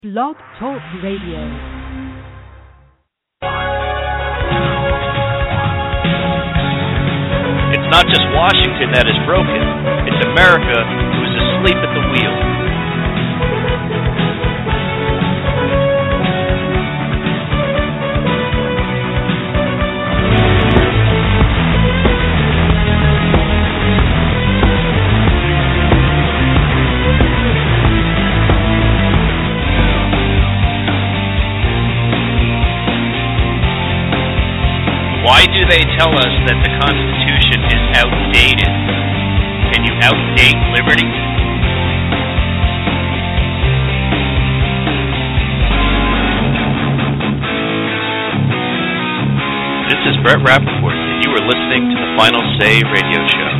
Blog Talk Radio. It's not just Washington that is broken. It's America who is asleep at the wheel. Why do they tell us that the Constitution is outdated? Can you outdate liberty? This is Brett Rappaport, and you are listening to the Final Say radio show.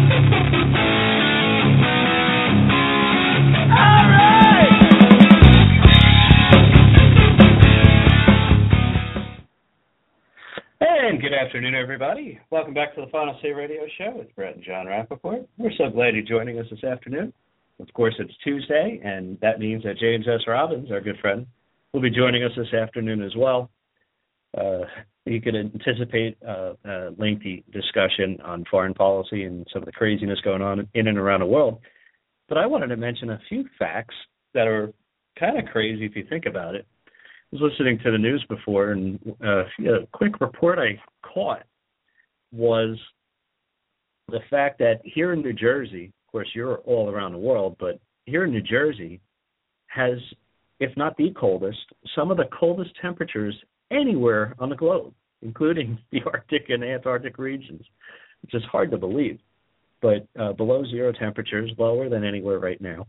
Good afternoon, everybody. Welcome back to the Final Say Radio Show with Brett and John Rappaport. We're so glad you're joining us this afternoon. Of course, it's Tuesday, and that means that James S. Robbins, our good friend, will be joining us this afternoon as well. You can anticipate a lengthy discussion on foreign policy and some of the craziness going on in and around the world. But I wanted to mention a few facts that are kind of crazy if you think about it. I was listening to the news before, and a quick report I caught was the fact that here in New Jersey, of course, you're all around the world, but here in New Jersey has, if not the coldest, some of the coldest temperatures anywhere on the globe, including the Arctic and Antarctic regions, which is hard to believe. But below zero temperatures, lower than anywhere right now.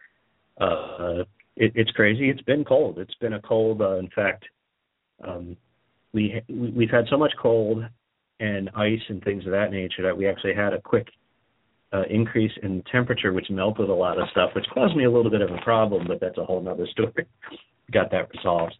It's crazy. It's been cold. It's been a cold. In fact, we've had so much cold and ice and things of that nature that we actually had a quick increase in temperature, which melted a lot of stuff, which caused me a little bit of a problem, but that's a whole other story. Got that resolved.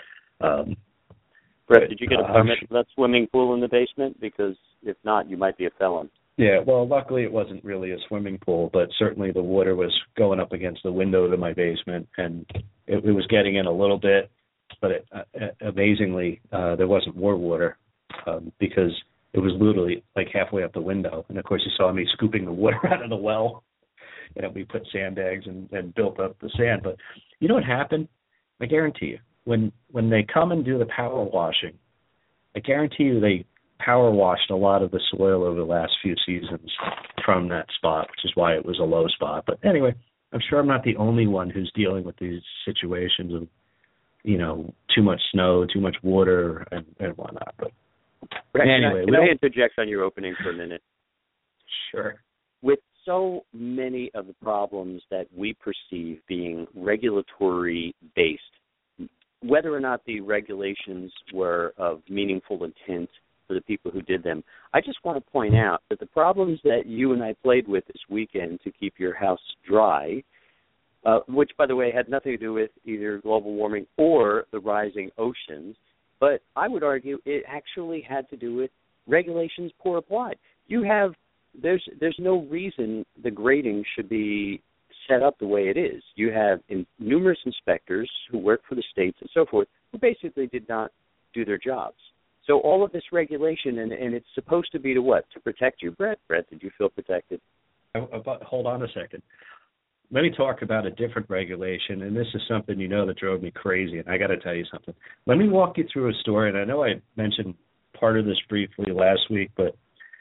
Brett, did you get a permit for that swimming pool in the basement? Because if not, you might be a felon. Yeah, well, luckily it wasn't really a swimming pool, but certainly the water was going up against the window to my basement, and it was getting in a little bit, but amazingly, there wasn't more water because it was literally like halfway up the window. And, of course, you saw me scooping the water out of the well, and we put sandbags and built up the sand. But you know what happened? I guarantee you, when they come and do the power washing, I guarantee you they power washed a lot of the soil over the last few seasons from that spot, which is why it was a low spot. But anyway, I'm sure I'm not the only one who's dealing with these situations of, too much snow, too much water, and whatnot. But anyway, can I interject on your opening for a minute? Sure. With so many of the problems that we perceive being regulatory based, whether or not the regulations were of meaningful intent for the people who did them, I just want to point out that the problems that you and I played with this weekend to keep your house dry, which, by the way, had nothing to do with either global warming or the rising oceans, but I would argue it actually had to do with regulations poor applied. There's no reason the grading should be set up the way it is. You have numerous inspectors who work for the states and so forth who basically did not do their jobs. So all of this regulation, and it's supposed to be to what? To protect you, Brett? Brett, did you feel protected? But hold on a second. Let me talk about a different regulation, and this is something that drove me crazy, and I got to tell you something. Let me walk you through a story, and I know I mentioned part of this briefly last week, but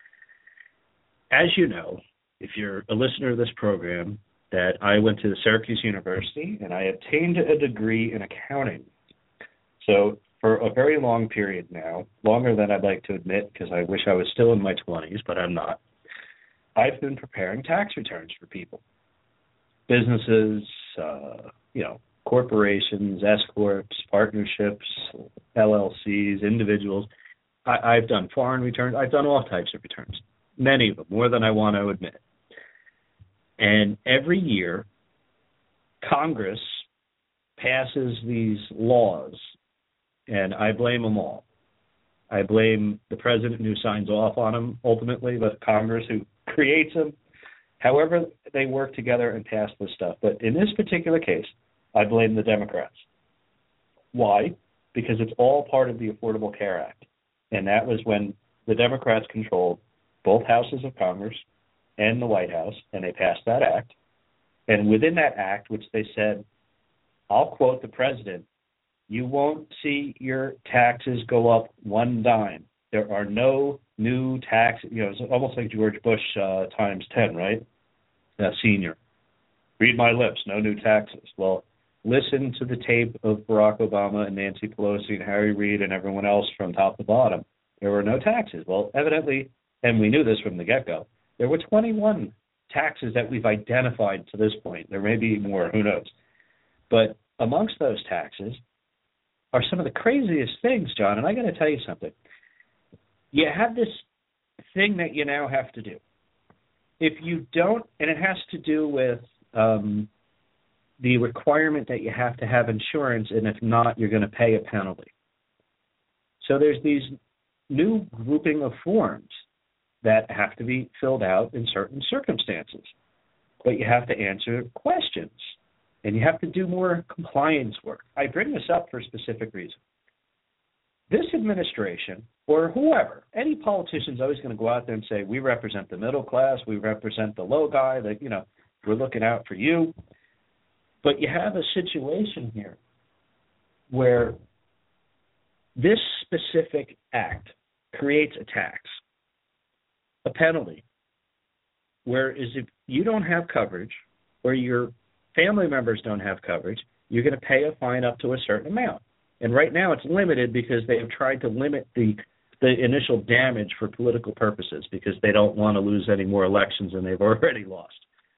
as you know, if you're a listener to this program, that I went to Syracuse University, and I obtained a degree in accounting. So for a very long period now, longer than I'd like to admit because I wish I was still in my 20s, but I'm not, I've been preparing tax returns for people. Businesses, corporations, S-corps, partnerships, LLCs, individuals. I've done foreign returns. I've done all types of returns, many of them, more than I want to admit. And every year, Congress passes these laws, and I blame them all. I blame the president who signs off on them ultimately, but Congress who creates them. However, they work together and pass this stuff. But in this particular case, I blame the Democrats. Why? Because it's all part of the Affordable Care Act. And that was when the Democrats controlled both houses of Congress and the White House, and they passed that act. And within that act, which they said, I'll quote the president, you won't see your taxes go up one dime. There are no new taxes. You know, it's almost like George Bush times 10, right? Senior. Read my lips, no new taxes. Well, listen to the tape of Barack Obama and Nancy Pelosi and Harry Reid and everyone else from top to bottom. There were no taxes. Well, evidently, and we knew this from the get-go, there were 21 taxes that we've identified to this point. There may be more, who knows. But amongst those taxes are some of the craziest things, John, and I got to tell you something. You have this thing that you now have to do. If you don't, and it has to do with the requirement that you have to have insurance, and if not, you're going to pay a penalty. So there's these new grouping of forms that have to be filled out in certain circumstances. But you have to answer questions, and you have to do more compliance work. I bring this up for a specific reason. This administration, or whoever, any politician is always going to go out there and say, we represent the middle class, we represent the low guy, that, you know, we're looking out for you. But you have a situation here where this specific act creates a tax, a penalty, whereas if you don't have coverage or your family members don't have coverage, you're going to pay a fine up to a certain amount. And right now it's limited because they have tried to limit the initial damage for political purposes because they don't want to lose any more elections than they've already lost.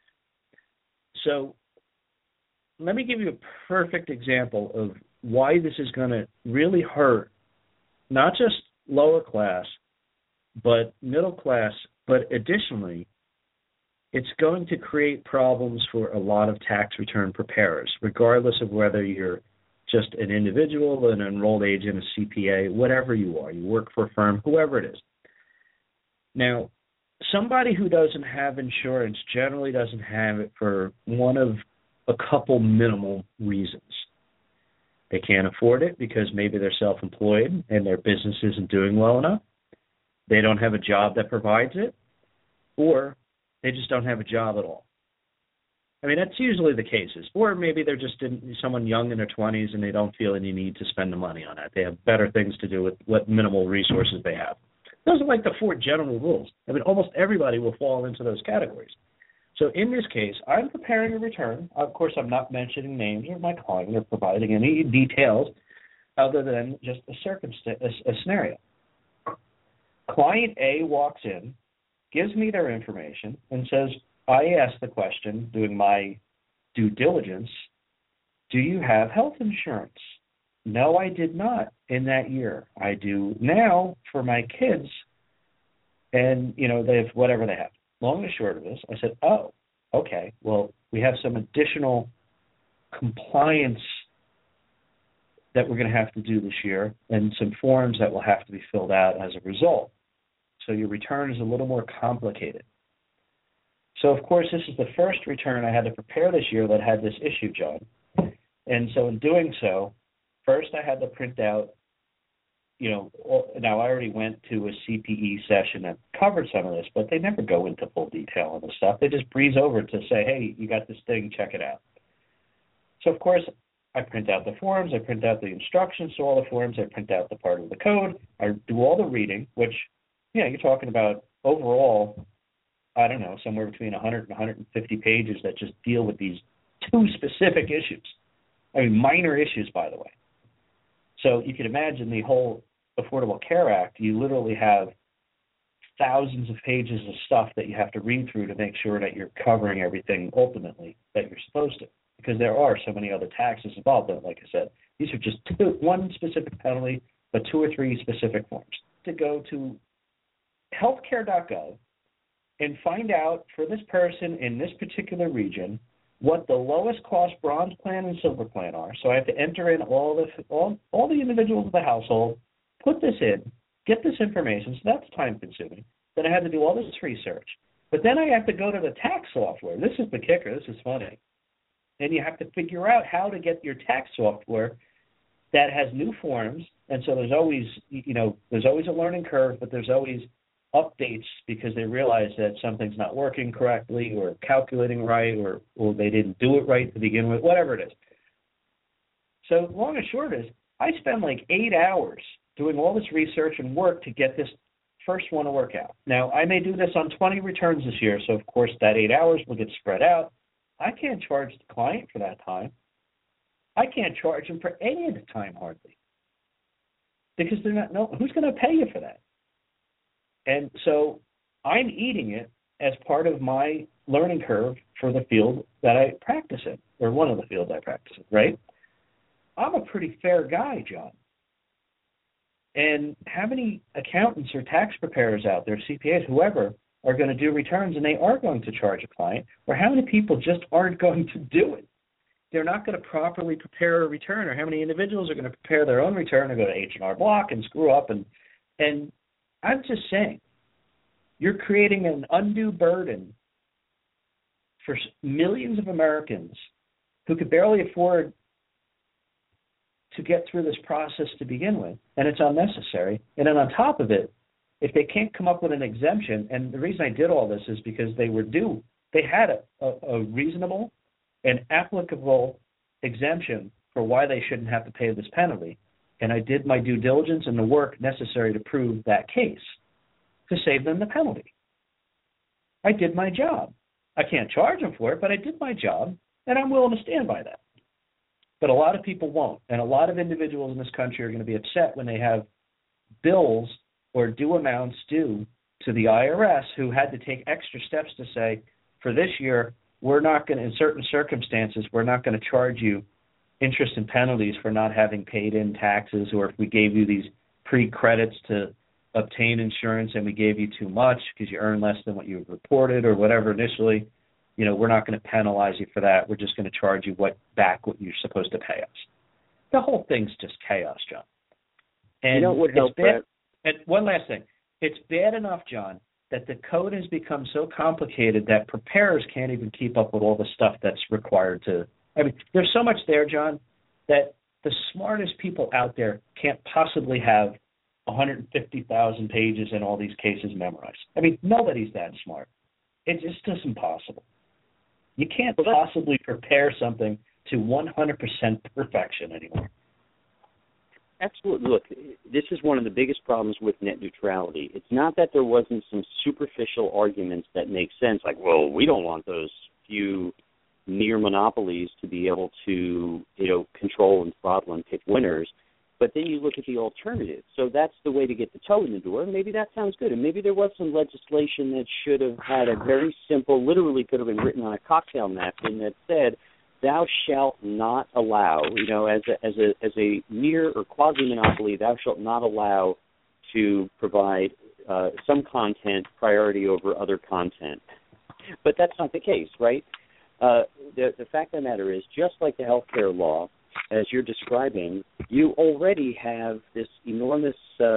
So let me give you a perfect example of why this is going to really hurt not just lower class, but middle class, but additionally, it's going to create problems for a lot of tax return preparers, regardless of whether you're just an individual, an enrolled agent, a CPA, whatever you are. You work for a firm, whoever it is. Now, somebody who doesn't have insurance generally doesn't have it for one of a couple minimal reasons. They can't afford it because maybe they're self-employed and their business isn't doing well enough. They don't have a job that provides it, or they just don't have a job at all. I mean, that's usually the cases. Or maybe they're just someone young in their 20s and they don't feel any need to spend the money on it. They have better things to do with what minimal resources they have. Those are like the four general rules. I mean, almost everybody will fall into those categories. So in this case, I'm preparing a return. Of course, I'm not mentioning names or my client or providing any details other than just a scenario. Client A walks in, gives me their information, and says, I asked the question, doing my due diligence, do you have health insurance? No, I did not in that year. I do now for my kids, and, you know, they have whatever they have. Long and short of this, I said, oh, okay, well, we have some additional compliance that we're going to have to do this year and some forms that will have to be filled out as a result. So your return is a little more complicated. So, of course, this is the first return I had to prepare this year that had this issue, John. And so in doing so, first I had to print out, you know, now I already went to a CPE session that covered some of this, but they never go into full detail on the stuff. They just breeze over to say, hey, you got this thing, check it out. So, of course, I print out the forms, I print out the instructions to all the forms, I print out the part of the code, I do all the reading, which, you know, you're talking about overall, I don't know, somewhere between 100 and 150 pages that just deal with these two specific issues. I mean, minor issues, by the way. So you can imagine the whole Affordable Care Act, you literally have thousands of pages of stuff that you have to read through to make sure that you're covering everything ultimately that you're supposed to, because there are so many other taxes involved. But like I said, these are just one specific penalty, but 2 or 3 specific forms. To go to healthcare.gov and find out for this person in this particular region what the lowest cost bronze plan and silver plan are. So I have to enter in all the individuals of the household, put this in, get this information. So that's time consuming. Then I had to do all this research. But then I have to go to the tax software. This is the kicker. This is funny. And you have to figure out how to get your tax software that has new forms, and so there's always a learning curve, but there's always updates because they realize that something's not working correctly or calculating right or they didn't do it right to begin with, whatever it is. So long and short is I spend like 8 hours doing all this research and work to get this first one to work out. Now, I may do this on 20 returns this year, so of course that 8 hours will get spread out. I can't charge the client for that time. I can't charge them for any of the time hardly because they're not. No, who's going to pay you for that? And so I'm eating it as part of my learning curve for the field that I practice in, or one of the fields I practice in, right? I'm a pretty fair guy, John. And how many accountants or tax preparers out there, CPAs, whoever, are going to do returns and they are going to charge a client, or how many people just aren't going to do it? They're not going to properly prepare a return, or how many individuals are going to prepare their own return and go to H&R Block and screw up. And I'm just saying, you're creating an undue burden for millions of Americans who could barely afford to get through this process to begin with, and it's unnecessary. And then on top of it, if they can't come up with an exemption, and the reason I did all this is because they were due, they had a reasonable and applicable exemption for why they shouldn't have to pay this penalty. And I did my due diligence and the work necessary to prove that case to save them the penalty. I did my job. I can't charge them for it, but I did my job, and I'm willing to stand by that. But a lot of people won't, and a lot of individuals in this country are going to be upset when they have bills or due amounts due to the IRS who had to take extra steps to say, for this year, we're not going to, in certain circumstances, we're not going to charge you interest and penalties for not having paid in taxes, or if we gave you these pre-credits to obtain insurance and we gave you too much because you earned less than what you reported or whatever initially, we're not going to penalize you for that. We're just going to charge you what you're supposed to pay us. The whole thing's just chaos, John. And what help, Brett? And one last thing. It's bad enough, John, that the code has become so complicated that preparers can't even keep up with all the stuff that's required to. I mean, there's so much there, John, that the smartest people out there can't possibly have 150,000 pages and all these cases memorized. I mean, nobody's that smart. It's just impossible. You can't possibly prepare something to 100% perfection anymore. Absolutely. Look, this is one of the biggest problems with net neutrality. It's not that there wasn't some superficial arguments that make sense, like, well, we don't want those few near monopolies to be able to, control and throttle and pick winners. But then you look at the alternative. So that's the way to get the toe in the door. Maybe that sounds good. And maybe there was some legislation that should have had a very simple, literally could have been written on a cocktail napkin that said, thou shalt not allow, as a near or quasi-monopoly, thou shalt not allow to provide some content priority over other content. But that's not the case, right? The fact of the matter is, just like the healthcare law, as you're describing, you already have this enormous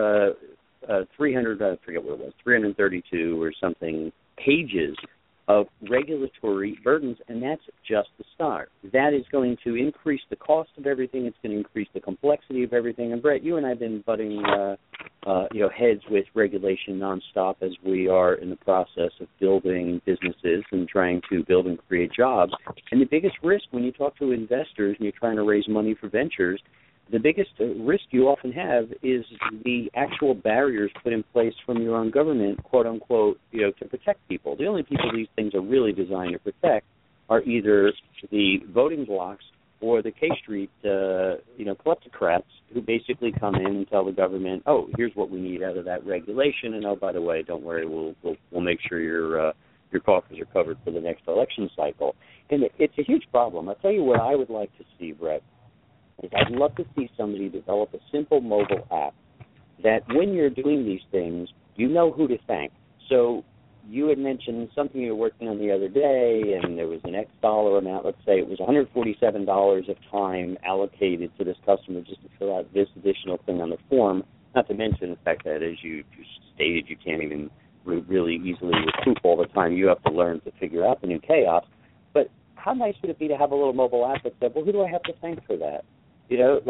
332 or something pages of regulatory burdens, and that's just the start. That is going to increase the cost of everything. It's going to increase the complexity of everything. And Brett, you and I have been butting heads with regulation nonstop as we are in the process of building businesses and trying to build and create jobs. And the biggest risk when you talk to investors and you're trying to raise money for ventures, the biggest risk you often have is the actual barriers put in place from your own government, quote unquote, to protect people. The only people these things are really designed to protect are either the voting blocks or the K Street, kleptocrats who basically come in and tell the government, oh, here's what we need out of that regulation, and oh, by the way, don't worry, we'll make sure your coffers are covered for the next election cycle. And it's a huge problem. I'll tell you what I would like to see, Brett. I'd love to see somebody develop a simple mobile app that when you're doing these things, you know who to thank. So you had mentioned something you were working on the other day, and there was an X dollar amount. Let's say it was $147 of time allocated to this customer just to fill out this additional thing on the form, not to mention the fact that, as you stated, you can't even really easily recoup all the time you have to learn to figure out the new chaos. But how nice would it be to have a little mobile app that said, well, who do I have to thank for that?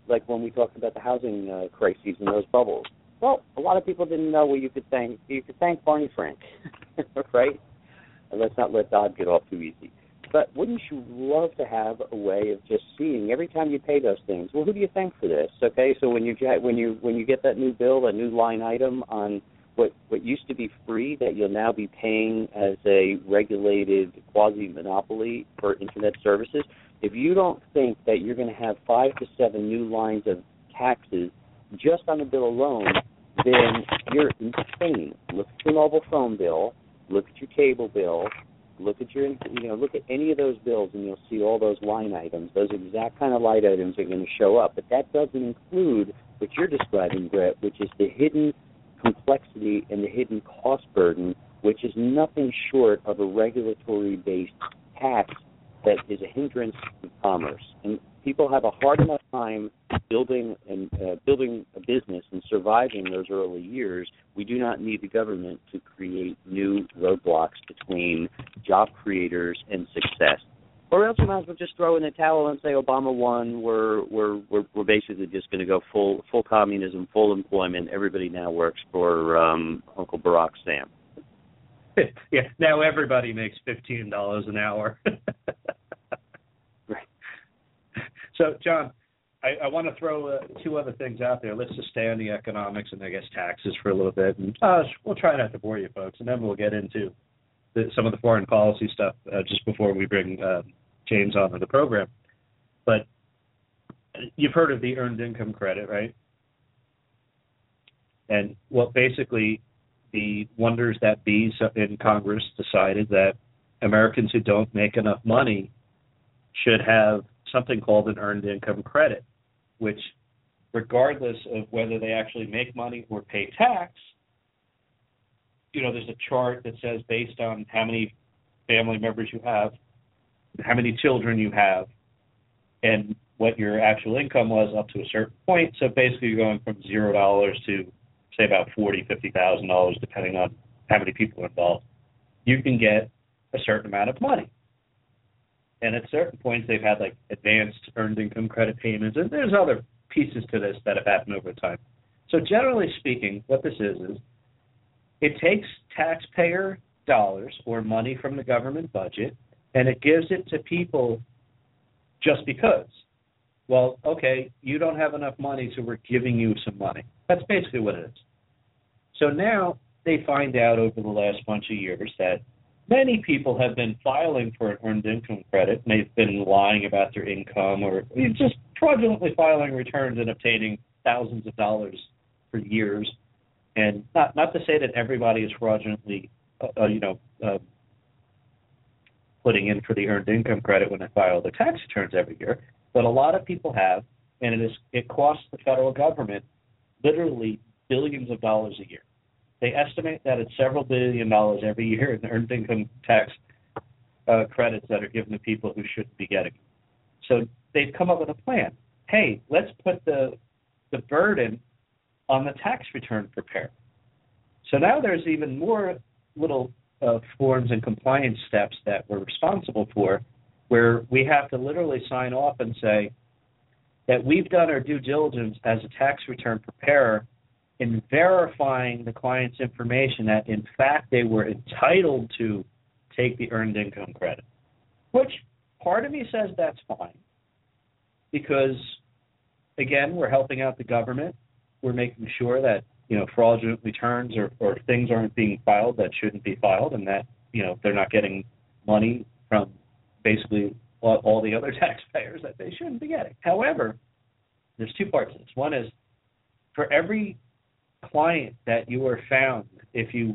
like when we talked about the housing crises and those bubbles. Well, a lot of people didn't know you could thank Barney Frank, right? And let's not let Dodd get off too easy. But wouldn't you love to have a way of just seeing every time you pay those things? Well, who do you thank for this? Okay, so when you get that new bill, a new line item on what used to be free that you'll now be paying as a regulated quasi-monopoly for Internet services, if you don't think that you're going to have 5 to 7 new lines of taxes just on the bill alone, then you're insane. Look at your mobile phone bill, look at your cable bill, look at any of those bills, and you'll see all those line items. Those exact kind of line items are going to show up. But that doesn't include what you're describing, Brett, which is the hidden complexity and the hidden cost burden, which is nothing short of a regulatory-based tax that is a hindrance to commerce. And people have a hard enough time building a business and surviving those early years. We do not need the government to create new roadblocks between job creators and success. Or else we might as well just throw in the towel and say Obama won. We're basically just going to go full communism, full employment. Everybody now works for Uncle Barack Sam. Yeah, now everybody makes $15 an hour. Right. So, John, I want to throw 2 other things out there. Let's just stay on the economics and, I guess, taxes for a little bit. And we'll try not to bore you folks, and then we'll get into some of the foreign policy stuff just before we bring James on to the program. But you've heard of the Earned Income Credit, right? And, well, basically, the wonders that be in Congress decided that Americans who don't make enough money should have something called an Earned Income Credit, which, regardless of whether they actually make money or pay tax, there's a chart that says based on how many family members you have, how many children you have, and what your actual income was up to a certain point. So basically you're going from $0 to, say, about $40,000, $50,000, depending on how many people are involved. You can get a certain amount of money. And at certain points, they've had, like, advanced Earned Income Credit payments, and there's other pieces to this that have happened over time. So generally speaking, what this is it takes taxpayer dollars or money from the government budget, and it gives it to people just because. Well, okay, you don't have enough money, so we're giving you some money. That's basically what it is. So now they find out over the last bunch of years that many people have been filing for an Earned Income Credit, and they've been lying about their income or just fraudulently filing returns and obtaining thousands of dollars for years. And not to say that everybody is fraudulently, putting in for the Earned Income Credit when they file their tax returns every year, but a lot of people have, and it costs the federal government literally billions of dollars a year. They estimate that it's several $1 billion every year in Earned Income tax credits that are given to people who shouldn't be getting. So they've come up with a plan. Hey, let's put the burden on the tax return preparer. So now there's even more little forms and compliance steps that we're responsible for, where we have to literally sign off and say that we've done our due diligence as a tax return preparer in verifying the client's information that, in fact, they were entitled to take the Earned Income Credit, which part of me says that's fine because, again, we're helping out the government. We're making sure that, fraudulent returns or things aren't being filed that shouldn't be filed and that, they're not getting money from basically all the other taxpayers that they shouldn't be getting. However, there's 2 parts to this. One is for every client that you are found, if you,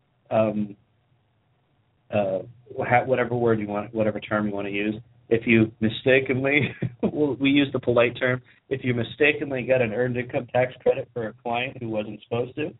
whatever word you want, whatever term you want to use, if you mistakenly, we use the polite term, if you mistakenly get an Earned Income Tax Credit for a client who wasn't supposed to,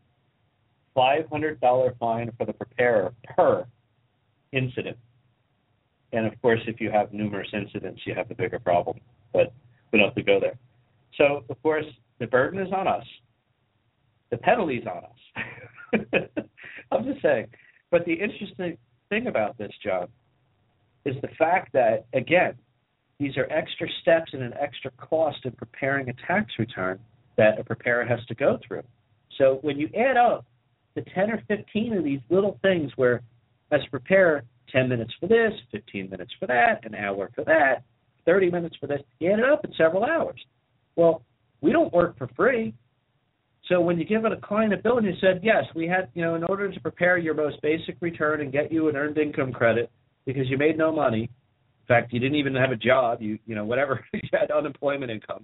$500 fine for the preparer per incident. And, of course, if you have numerous incidents, you have a bigger problem. But we don't have to go there. So, of course, the burden is on us. The penalty's on us. I'm just saying. But the interesting thing about this, John, is the fact that, again, these are extra steps and an extra cost in preparing a tax return that a preparer has to go through. So when you add up the 10 or 15 of these little things where, as a preparer, 10 minutes for this, 15 minutes for that, an hour for that, 30 minutes for this, you add it up in several hours. Well, we don't work for free. So when you give a client a bill and you said, yes, we had, in order to prepare your most basic return and get you an earned income credit because you made no money, in fact, you didn't even have a job, whatever, you had unemployment income.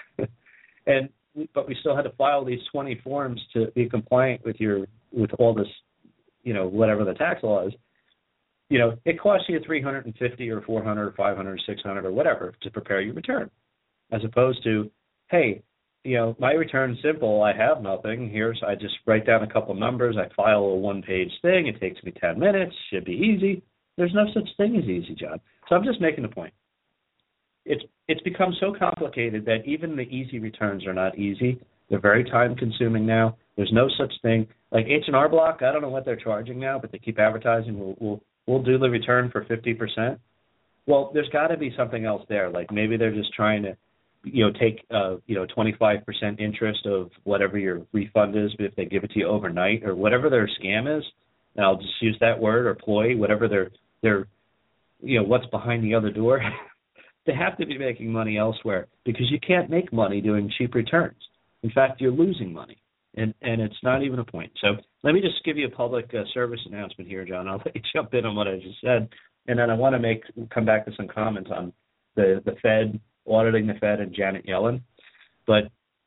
But we still had to file these 20 forms to be compliant with all this, whatever the tax law is. It costs you $350 or $400 or $500 or $600 or whatever to prepare your return, as opposed to, hey, my return is simple. I have nothing. I just write down a couple numbers. I file a one-page thing. It takes me 10 minutes. Should be easy. There's no such thing as easy, John. So I'm just making the point. It's become so complicated that even the easy returns are not easy. They're very time-consuming now. There's no such thing. Like H&R Block, I don't know what they're charging now, but they keep advertising, we'll do the return for 50%. Well, there's got to be something else there. Like maybe they're just trying to, take 25% interest of whatever your refund is, but if they give it to you overnight or whatever their scam is, and I'll just use that word, or ploy, whatever their what's behind the other door. They have to be making money elsewhere because you can't make money doing cheap returns. In fact, you're losing money, and it's not even a point. So let me just give you a public service announcement here, John. I'll let you jump in on what I just said, and then I want to come back to some comments on the Fed, auditing the Fed, and Janet Yellen. But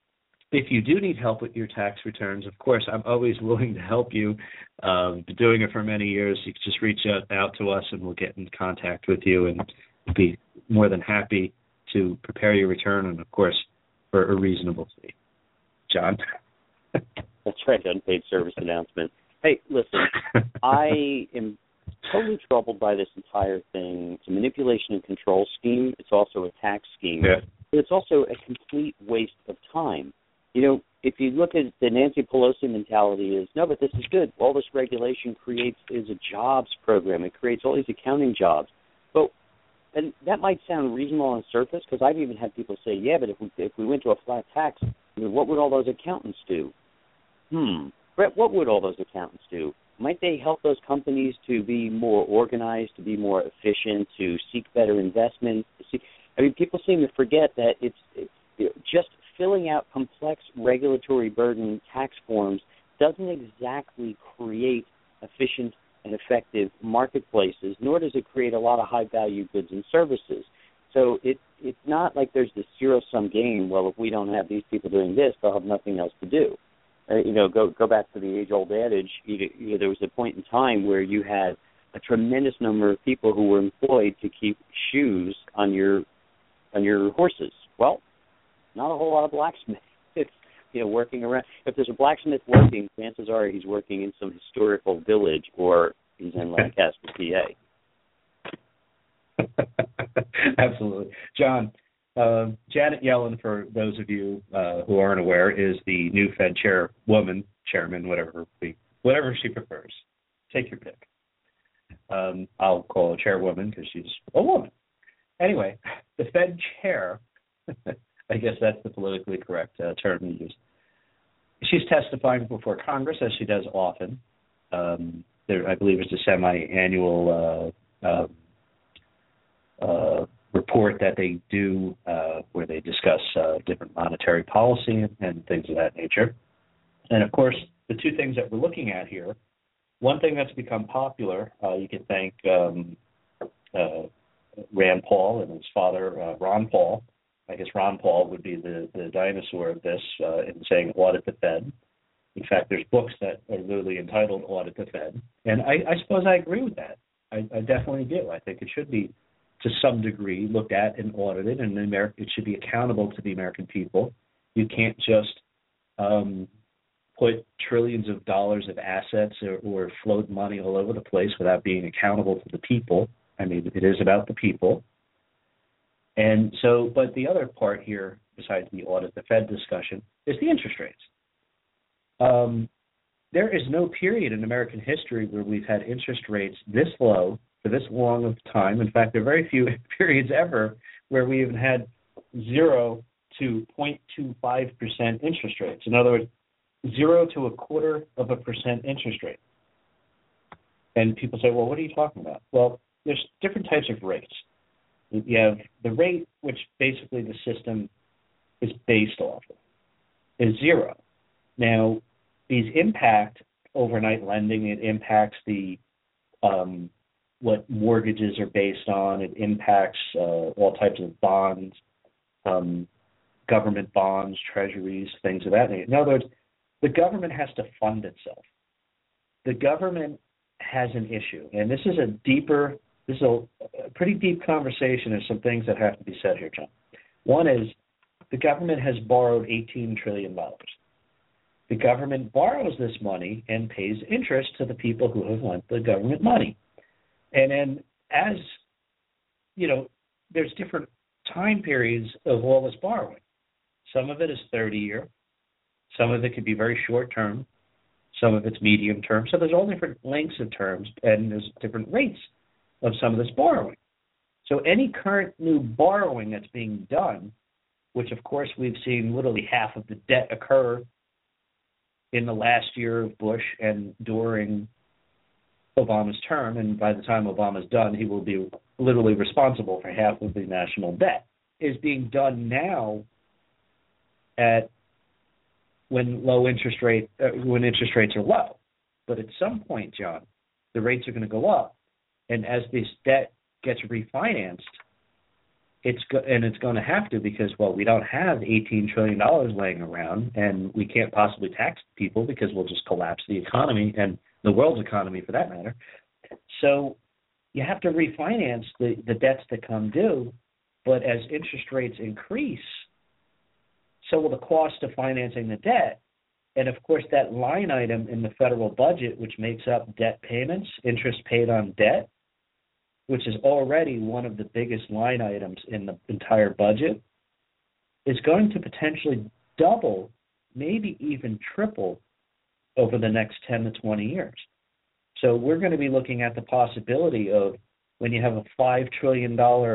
if you do need help with your tax returns, of course, I'm always willing to help you. Been doing it for many years. You can just reach out to us, and we'll get in contact with you and be more than happy to prepare your return, and, of course, for a reasonable fee. John? That's right, unpaid service announcement. Hey, listen, I am totally troubled by this entire thing. It's a manipulation and control scheme. It's also a tax scheme. Yeah. But it's also a complete waste of time. If you look at the Nancy Pelosi mentality is, no, but this is good. All this regulation is a jobs program. It creates all these accounting jobs. And that might sound reasonable on the surface, because I've even had people say, yeah, but if we went to a flat tax, what would all those accountants do? Brett, what would all those accountants do? Might they help those companies to be more organized, to be more efficient, to seek better investment? People seem to forget that it's just filling out complex regulatory burden tax forms doesn't exactly create efficient and effective marketplaces, nor does it create a lot of high-value goods and services. So it's not like there's this zero-sum game. Well, if we don't have these people doing this, they'll have nothing else to do. Go back to the age-old adage. There was a point in time where you had a tremendous number of people who were employed to keep shoes on your horses. Well, not a whole lot of blacksmiths. Working around. If there's a blacksmith working, chances are he's working in some historical village, or he's in Lancaster, PA. Absolutely. John, Janet Yellen, for those of you who aren't aware, is the new Fed chairman, whatever she prefers. Take your pick. I'll call her chairwoman because she's a woman. Anyway, the Fed chair, I guess that's the politically correct term to use. She's testifying before Congress, as she does often. I believe it's a semi-annual report that they do where they discuss different monetary policy and things of that nature. And, of course, the two things that we're looking at here, one thing that's become popular, you can thank Rand Paul and his father, Ron Paul. I guess Ron Paul would be the dinosaur of this in saying audit the Fed. In fact, there's books that are literally entitled Audit the Fed. And I suppose I agree with that. I definitely do. I think it should be, to some degree, looked at and audited, and it should be accountable to the American people. You can't just put trillions of dollars of assets or float money all over the place without being accountable to the people. I mean, it is about the people. And so, but the other part here, besides the audit the Fed discussion, is the interest rates. There is no period in American history where we've had interest rates this low for this long of time. In fact, there are very few periods ever where we even had 0 to 0.25% interest rates. In other words, 0 to 0.25% interest rate. And people say, well, what are you talking about? Well, there's different types of rates. You have the rate, which basically the system is based off of, is 0. Now, these impact overnight lending. It impacts the what mortgages are based on. It impacts all types of bonds, government bonds, treasuries, things of that nature. In other words, the government has to fund itself. The government has an issue, and this is a pretty deep conversation. There's some things that have to be said here, John. One is the government has borrowed $18 trillion. The government borrows this money and pays interest to the people who have lent the government money. And then, as you know, there's different time periods of all this borrowing. Some of it is 30-year. Some of it could be very short-term. Some of it's medium-term. So there's all different lengths of terms, and there's different rates of some of this borrowing. So any current new borrowing that's being done, which, of course, we've seen literally half of the debt occur in the last year of Bush and during Obama's term, and by the time Obama's done, he will be literally responsible for half of the national debt, is being done now when interest rates are low. But at some point, John, the rates are going to go up, and as this debt gets refinanced, it's going to have to, because, well, we don't have $18 trillion laying around, and we can't possibly tax people because we'll just collapse the economy and the world's economy for that matter. So you have to refinance the debts that come due, but as interest rates increase, so will the cost of financing the debt. And, of course, that line item in the federal budget, which makes up debt payments, interest paid on debt, which is already one of the biggest line items in the entire budget, is going to potentially double, maybe even triple, over the next 10 to 20 years. So we're going to be looking at the possibility of, when you have a $5 trillion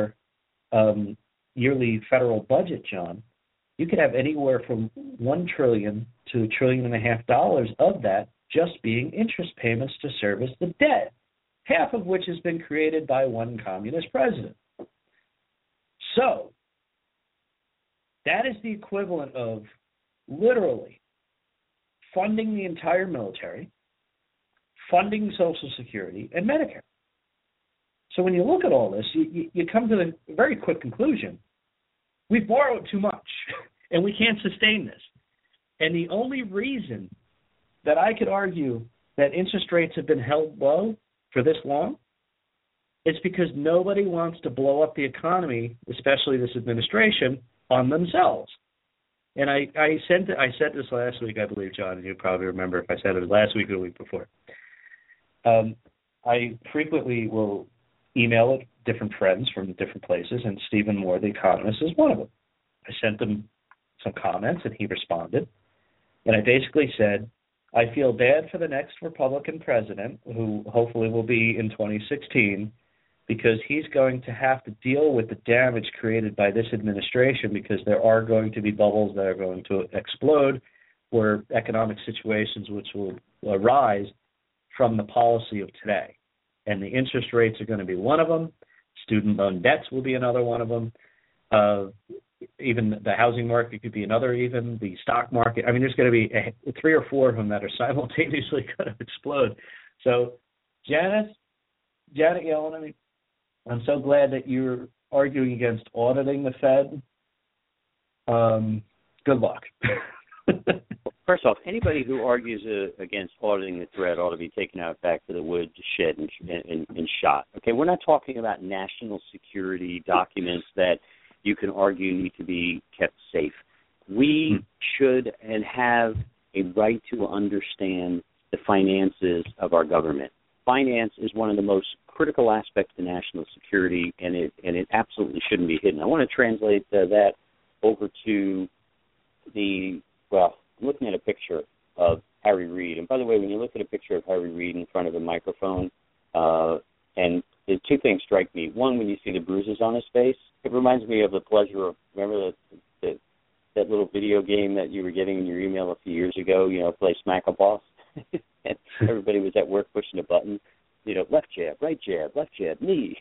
yearly federal budget, John, you could have anywhere from $1 trillion to $1.5 trillion of that just being interest payments to service the debt, half of which has been created by one communist president. So that is the equivalent of literally funding the entire military, funding Social Security, and Medicare. So when you look at all this, you come to the very quick conclusion: we've borrowed too much, and we can't sustain this. And the only reason that I could argue that interest rates have been held low for this long is because nobody wants to blow up the economy, especially this administration, on themselves. And I said this last week, I believe, John, and you probably remember if I said it last week or the week before. I frequently will email it different friends from different places, and Stephen Moore, the economist, is one of them. I sent him some comments, and he responded. And I basically said, I feel bad for the next Republican president, who hopefully will be in 2016, because he's going to have to deal with the damage created by this administration, because there are going to be bubbles that are going to explode, or economic situations which will arise from the policy of today. And the interest rates are going to be one of them. Student loan debts will be another one of them. Even the housing market could be another, even the stock market. I mean, there's going to be 3 or 4 of them that are simultaneously going to explode. So, Janet Yellen, I mean, I'm so glad that you're arguing against auditing the Fed. Good luck. First off, anybody who argues against auditing the threat ought to be taken out back to the woods, shed, and shot. Okay, we're not talking about national security documents that you can argue need to be kept safe. We should and have a right to understand the finances of our government. Finance is one of the most critical aspects of national security, and it absolutely shouldn't be hidden. I want to translate that over to I'm looking at a picture of Harry Reid. And by the way, when you look at a picture of Harry Reid in front of a microphone, and two things strike me. One, when you see the bruises on his face, it reminds me of the pleasure of, remember that little video game that you were getting in your email a few years ago, play Smack a Boss? And everybody was at work pushing a button, left jab, left jab, knee.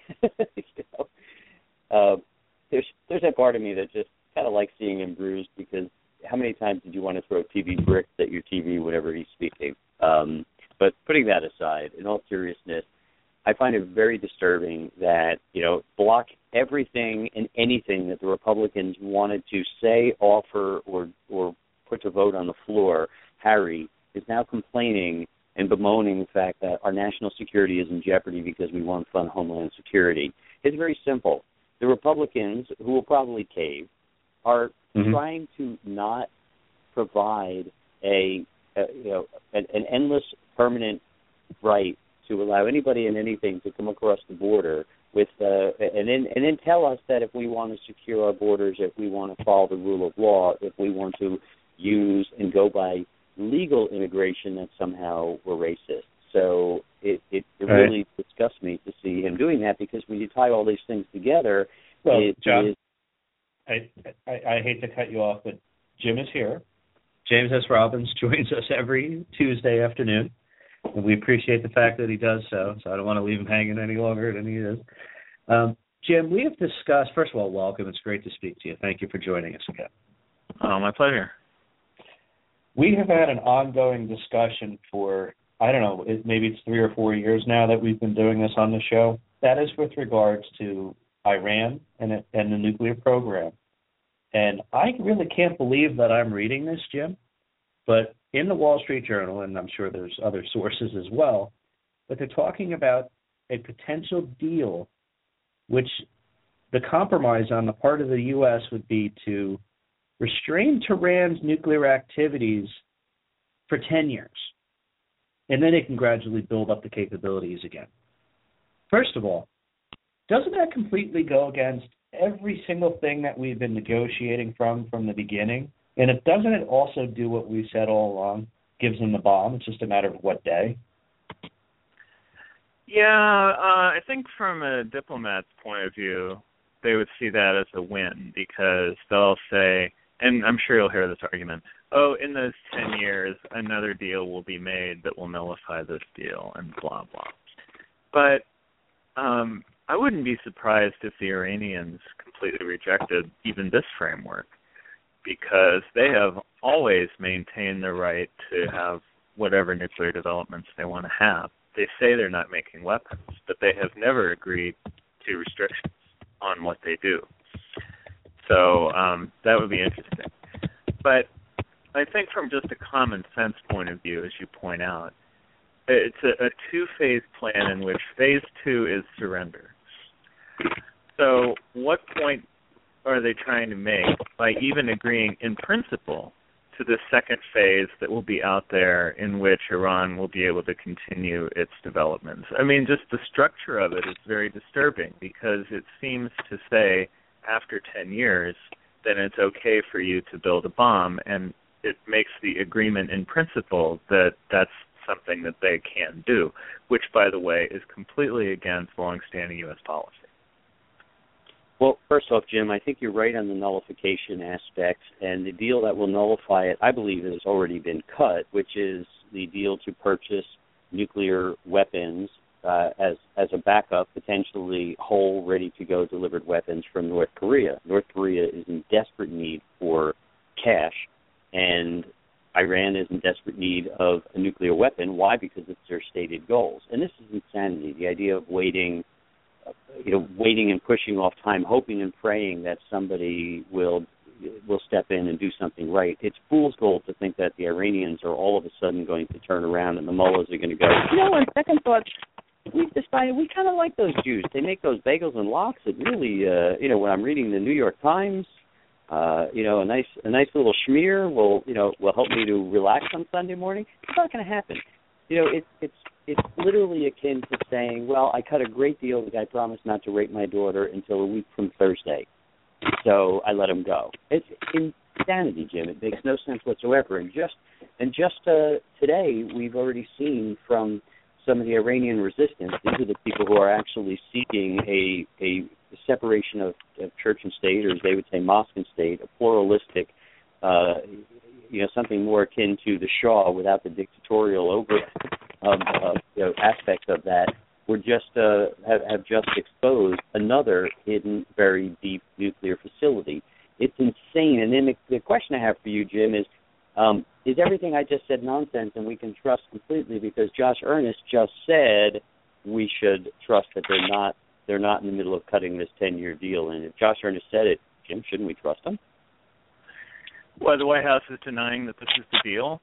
There's that part of me that just kind of likes seeing him bruised, because how many times did you want to throw TV bricks at your TV whenever he's speaking? But putting that aside, in all seriousness, I find it very disturbing that, block everything and anything that the Republicans wanted to say, offer, or put to vote on the floor. Harry is now complaining and bemoaning the fact that our national security is in jeopardy because we won't fund Homeland Security. It's very simple. The Republicans, who will probably cave, are trying to not provide an endless permanent right to allow anybody and anything to come across the border with and then tell us that if we want to secure our borders, if we want to follow the rule of law, if we want to use and go by legal immigration, that somehow we're racist. So it really disgusts me to see him doing that, because when you tie all these things together, John, I hate to cut you off, but Jim is here. James S. Robbins joins us every Tuesday afternoon, and we appreciate the fact that he does so I don't want to leave him hanging any longer than he is. Jim, we have discussed, first of all, welcome. It's great to speak to you. Thank you for joining us again. Oh, my pleasure. We have had an ongoing discussion for, I don't know, maybe it's 3 or 4 years now that we've been doing this on the show. That is with regards to Iran and the nuclear program. And I really can't believe that I'm reading this, Jim, but in the Wall Street Journal, and I'm sure there's other sources as well, but they're talking about a potential deal which the compromise on the part of the U.S. would be to restrain Tehran's nuclear activities for 10 years, and then it can gradually build up the capabilities again. First of all, doesn't that completely go against every single thing that we've been negotiating from the beginning? And doesn't it also do what we said all along, gives them the bomb? It's just a matter of what day. Yeah, I think from a diplomat's point of view, they would see that as a win, because they'll say, and I'm sure you'll hear this argument, in those 10 years, another deal will be made that will nullify this deal, and blah, blah. But I wouldn't be surprised if the Iranians completely rejected even this framework, because they have always maintained the right to have whatever nuclear developments they want to have. They say they're not making weapons, but they have never agreed to restrictions on what they do. So that would be interesting. But I think from just a common sense point of view, as you point out, it's a two-phase plan in which phase 2 is surrender. So what point are they trying to make by even agreeing in principle to the second phase that will be out there, in which Iran will be able to continue its developments? I mean, just the structure of it is very disturbing, because it seems to say after 10 years then it's okay for you to build a bomb, and it makes the agreement in principle that that's something that they can do, which, by the way, is completely against longstanding U.S. policy. Well, first off, Jim, I think you're right on the nullification aspect, and the deal that will nullify it, I believe, has already been cut, which is the deal to purchase nuclear weapons as a backup, potentially whole, ready-to-go delivered weapons from North Korea. North Korea is in desperate need for cash, and Iran is in desperate need of a nuclear weapon. Why? Because it's their stated goals. And this is insanity, the idea of waiting and pushing off time, hoping and praying that somebody will step in and do something right. It's fool's gold to think that the Iranians are all of a sudden going to turn around and the mullahs are going to go, on second thought, we've decided we kind of like those Jews. They make those bagels and lox. It really, when I'm reading the New York Times, a nice little schmear will help me to relax on Sunday morning. It's not going to happen. It's literally akin to saying, well, I cut a great deal. The guy promised not to rape my daughter until a week from Thursday, so I let him go. It's insanity, Jim. It makes no sense whatsoever. And just today, we've already seen from some of the Iranian resistance. These are the people who are actually seeking a separation of church and state, or as they would say, mosque and state, a pluralistic, something more akin to the Shah without the dictatorial aspect of that. We're just have just exposed another hidden, very deep nuclear facility. It's insane. And then the question I have for you, Jim, is everything I just said nonsense and we can trust completely because Josh Earnest just said we should trust that they're not in the middle of cutting this 10-year deal. And if Josh Earnest said it, Jim, shouldn't we trust him? Well, the White House is denying that this is the deal.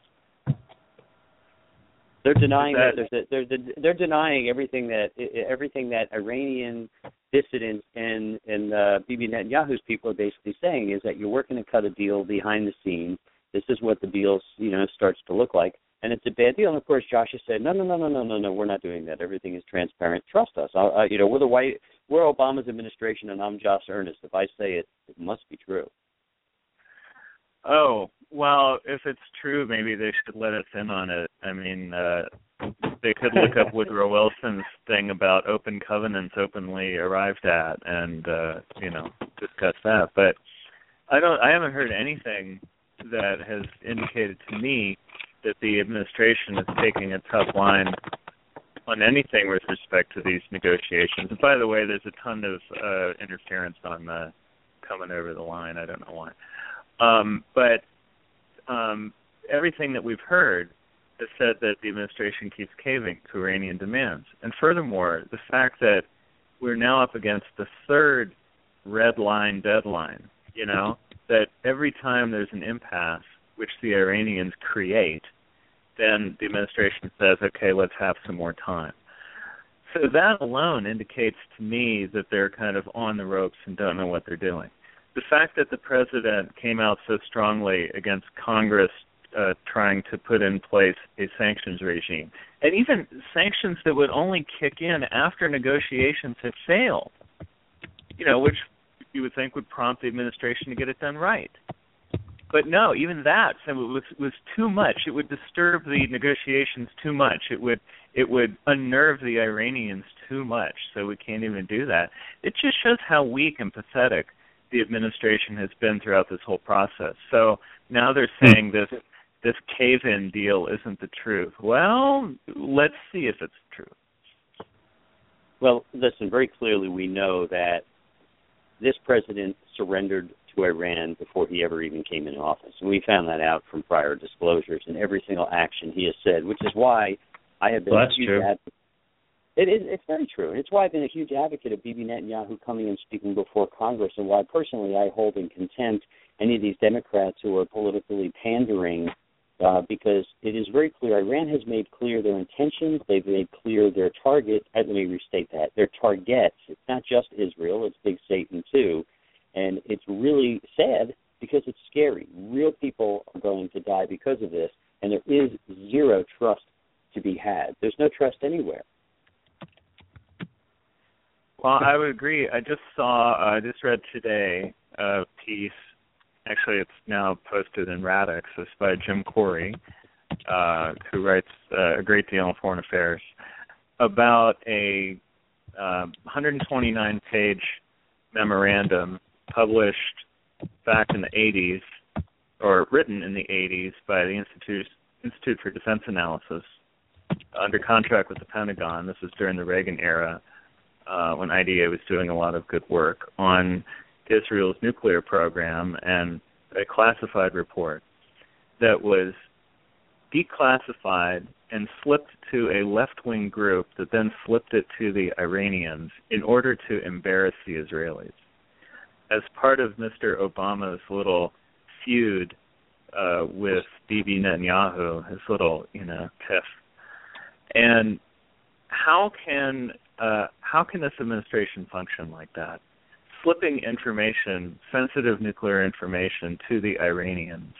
They're denying they're denying everything that Iranian dissidents and Bibi Netanyahu's people are basically saying is that you're working to cut a deal behind the scenes. This is what the deal starts to look like, and it's a bad deal. And of course, Josh has said no, we're not doing that. Everything is transparent. Trust us. We're Obama's administration, and I'm Josh Earnest. If I say it, it must be true. Oh, well, if it's true, maybe they should let us in on it. I mean, they could look up Woodrow Wilson's thing about open covenants openly arrived at and, discuss that. But I haven't heard anything that has indicated to me that the administration is taking a tough line on anything with respect to these negotiations. And by the way, there's a ton of interference on coming over the line. I don't know why. But everything that we've heard has said that the administration keeps caving to Iranian demands. And furthermore, the fact that we're now up against the third red line deadline, that every time there's an impasse, which the Iranians create, then the administration says, okay, let's have some more time. So that alone indicates to me that they're kind of on the ropes and don't know what they're doing. The fact that the president came out so strongly against Congress trying to put in place a sanctions regime, and even sanctions that would only kick in after negotiations had failed, which you would think would prompt the administration to get it done right. But no, even that was too much. It would disturb the negotiations too much. It would unnerve the Iranians too much, so we can't even do that. It just shows how weak and pathetic the administration has been throughout this whole process. So now they're saying this cave-in deal isn't the truth. Well, let's see if it's true. Well, listen, very clearly we know that this president surrendered to Iran before he ever even came into office. And we found that out from prior disclosures and every single action he has said, which is why I have been a huge advocate. It's very true. And it's why I've been a huge advocate of Bibi Netanyahu coming and speaking before Congress, and why personally I hold in contempt any of these Democrats who are politically pandering, because it is very clear. Iran has made clear their intentions. They've made clear their target. Let me restate that. Their targets. It's not just Israel. It's Big Satan too. And it's really sad because it's scary. Real people are going to die because of this, and there is zero trust to be had. There's no trust anywhere. Well, I would agree. I just read today a piece. Actually, it's now posted in Radix. It's by Jim Corey, who writes a great deal on foreign affairs, about a 129-page memorandum published back in the 80s, or written in the 80s by the Institute for Defense Analysis, under contract with the Pentagon. This was during the Reagan era, when IDA was doing a lot of good work on Israel's nuclear program, and a classified report that was declassified and flipped to a left-wing group that then flipped it to the Iranians in order to embarrass the Israelis. As part of Mr. Obama's little feud with Bibi Netanyahu, his little, tiff. And how can this administration function like that? Flipping information, sensitive nuclear information, to the Iranians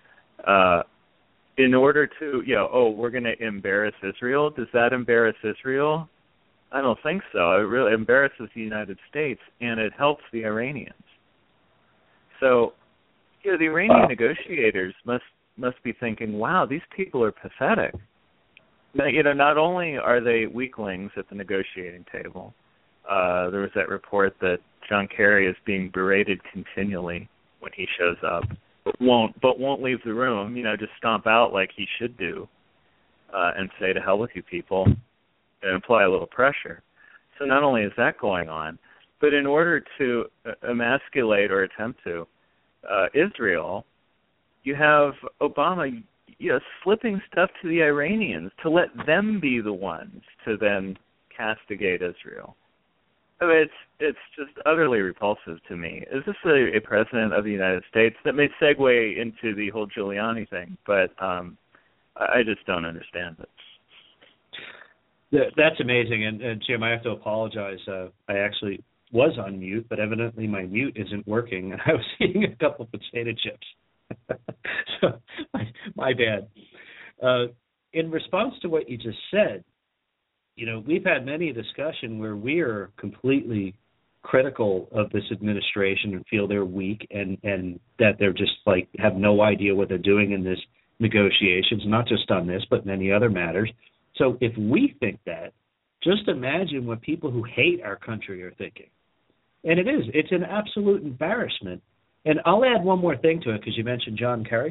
in order to, we're going to embarrass Israel. Does that embarrass Israel? I don't think so. It really embarrasses the United States, and it helps the Iranians. So, the Iranian negotiators must be thinking, wow, these people are pathetic. not only are they weaklings at the negotiating table, there was that report that John Kerry is being berated continually when he shows up, but won't leave the room, just stomp out like he should do, and say, to hell with you people, and apply a little pressure. So not only is that going on, but in order to emasculate or attempt to Israel, you have Obama slipping stuff to the Iranians to let them be the ones to then castigate Israel. I mean, it's just utterly repulsive to me. Is this a president of the United States? That may segue into the whole Giuliani thing, but I just don't understand it. That's amazing. And Jim, I have to apologize. I actually was on mute, but evidently my mute isn't working, and I was eating a couple of potato chips. So my bad. In response to what you just said, we've had many a discussion where we are completely critical of this administration and feel they're weak and that they're just have no idea what they're doing in this negotiations, not just on this, but many other matters. So if we think that, just imagine what people who hate our country are thinking. And it's an absolute embarrassment. And I'll add one more thing to it because you mentioned John Kerry.